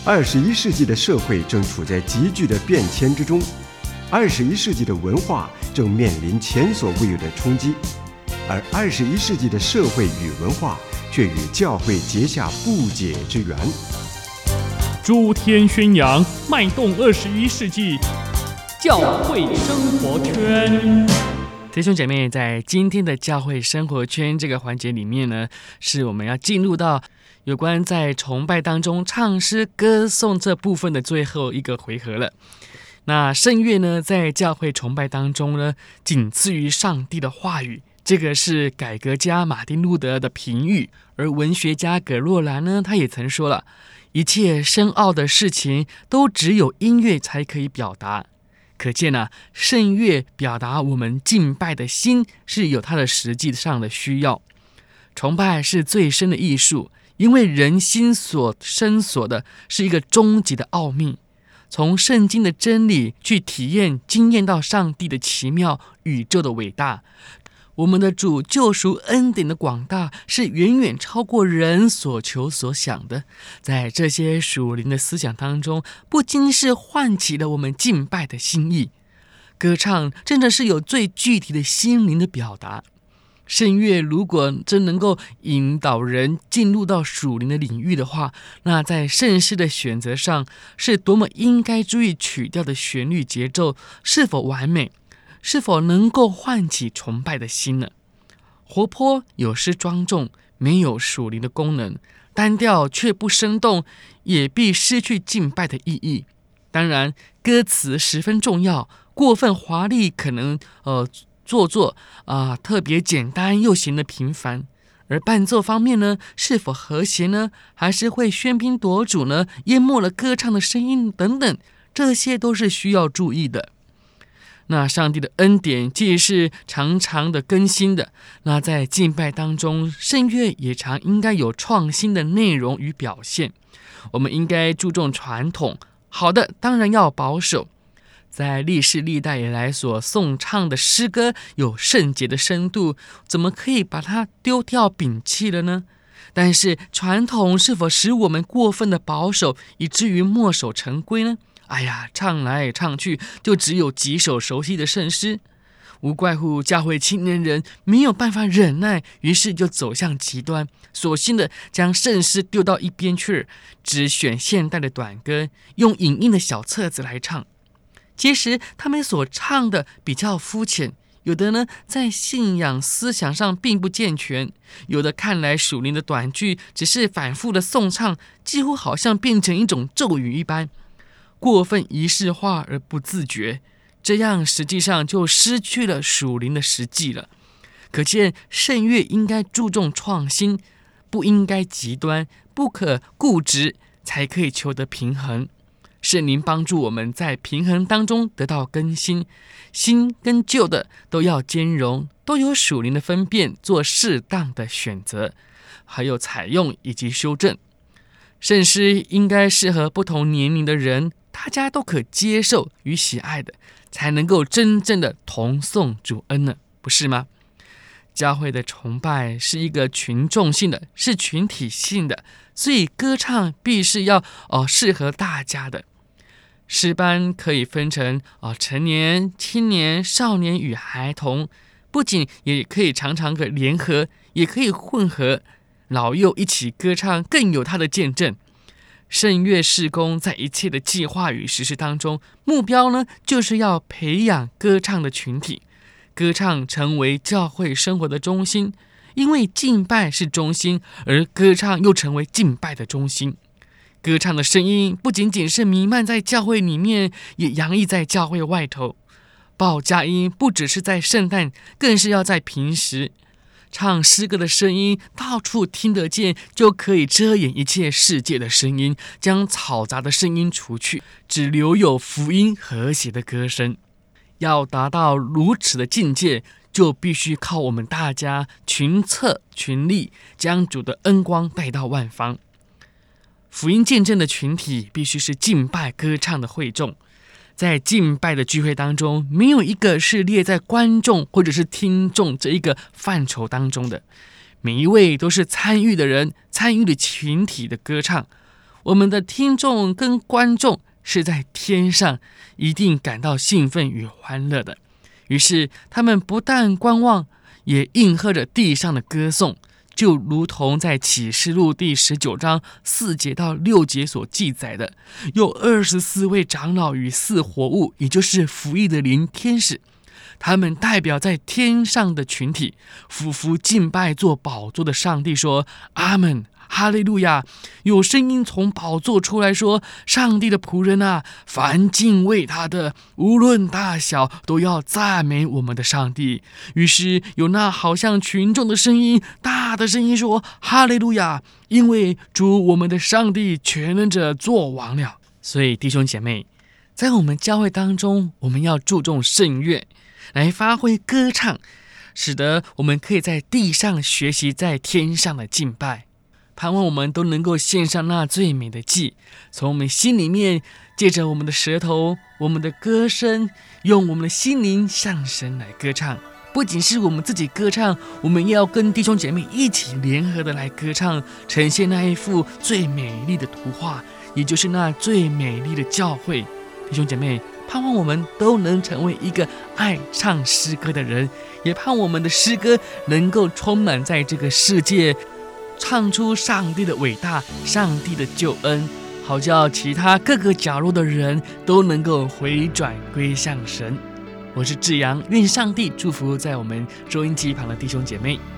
21世纪的社会正处在急剧的变迁之中，21世纪的文化正面临前所未有的冲击，而21世纪的社会与文化却与教会结下不解之缘。 诸天宣扬，脉动21世纪，教会生活圈。弟兄姐妹，在今天的教会生活圈这个环节里面呢，是我们要进入到有关在崇拜当中唱诗歌颂这部分的最后一个回合了。那圣乐呢，在教会崇拜当中呢，仅次于上帝的话语，这个是改革家马丁路德的评语。而文学家葛洛兰呢，他也曾说了，一切深奥的事情都只有音乐才可以表达。可见啊，圣乐表达我们敬拜的心是有它的实际上的需要。崇拜是最深的艺术，因为人心所深锁的是一个终极的奥秘，从圣经的真理去体验经验到上帝的奇妙，宇宙的伟大。我们的主救赎恩典的广大是远远超过人所求所想的。在这些属灵的思想当中，不禁是唤起了我们敬拜的心意。歌唱真的是有最具体的心灵的表达。圣乐如果真能够引导人进入到属灵的领域的话，那在圣诗的选择上是多么应该注意曲调的旋律节奏是否完美，是否能够唤起崇拜的心呢？活泼有失庄重，没有属灵的功能，单调却不生动，也必失去敬拜的意义。当然，歌词十分重要，过分华丽可能做作特别简单又显得平凡。而伴奏方面呢，是否和谐呢？还是会喧宾夺主呢？淹没了歌唱的声音等等，这些都是需要注意的。那上帝的恩典既是常常的更新的，那在敬拜当中，圣乐也常应该有创新的内容与表现。我们应该注重传统，好的当然要保守。在历世历代以来所颂唱的诗歌有圣洁的深度，怎么可以把它丢掉摒弃了呢？但是传统是否使我们过分的保守，以至于墨守成规呢？哎呀，唱来唱去就只有几首熟悉的圣诗，无怪乎教会青年人没有办法忍耐，于是就走向极端，索性的将圣诗丢到一边去，只选现代的短歌，用影印的小册子来唱。其实他们所唱的比较肤浅，有的呢在信仰思想上并不健全，有的看来属灵的短句只是反复的颂唱，几乎好像变成一种咒语一般，过分仪式化而不自觉，这样实际上就失去了属灵的实际了。可见圣乐应该注重创新，不应该极端，不可固执，才可以求得平衡。圣灵帮助我们在平衡当中得到更新，新跟旧的都要兼容，都有属灵的分辨，做适当的选择，还有采用以及修正。圣诗应该适合不同年龄的人，大家都可接受与喜爱的，才能够真正的同颂主恩呢，不是吗？教会的崇拜是一个群众性的，是群体性的，所以歌唱必是要适合大家的。诗班可以分成成年、青年、少年与孩童，不仅也可以常常的联合，也可以混合，老幼一起歌唱，更有它的见证。圣乐事工在一切的计划与实施当中，目标呢就是要培养歌唱的群体，歌唱成为教会生活的中心，因为敬拜是中心，而歌唱又成为敬拜的中心。歌唱的声音不仅仅是弥漫在教会里面，也洋溢在教会外头。报佳音不只是在圣诞，更是要在平时。唱诗歌的声音到处听得见，就可以遮掩一切世界的声音，将嘈杂的声音除去，只留有福音和谐的歌声。要达到如此的境界，就必须靠我们大家群策群力，将主的恩光带到万方。福音见证的群体必须是敬拜歌唱的会众，在敬拜的聚会当中，没有一个是列在观众或者是听众这一个范畴当中的，每一位都是参与的人，参与了群体的歌唱。 我们的听众跟观众是在天上，一定感到兴奋与欢乐的。于是他们不但观望，也应和着地上的歌颂，就如同在启示录第19章4节到6节所记载的，有24位长老与4活物，也就是服役的灵天使，他们代表在天上的群体，俯伏敬拜做宝座的上帝，说阿们，哈利路亚。有声音从宝座出来说，上帝的仆人啊，凡敬畏他的，无论大小，都要赞美我们的上帝。于是有那好像群众的声音，大的声音说，哈利路亚，因为主我们的上帝全能者作王了。所以弟兄姐妹，在我们教会当中，我们要注重圣乐，来发挥歌唱，使得我们可以在地上学习在天上的敬拜。盼望我们都能够献上那最美的祭，从我们心里面，借着我们的舌头，我们的歌声，用我们的心灵向神来歌唱。不仅是我们自己歌唱，我们也要跟弟兄姐妹一起联合的来歌唱，呈现那一幅最美丽的图画，也就是那最美丽的教会。弟兄姐妹，盼望我们都能成为一个爱唱诗歌的人，也盼我们的诗歌能够充满在这个世界，唱出上帝的伟大，上帝的救恩，好叫其他各个角落的人都能够回转归向神。我是志阳，愿上帝祝福在我们收音机旁的弟兄姐妹。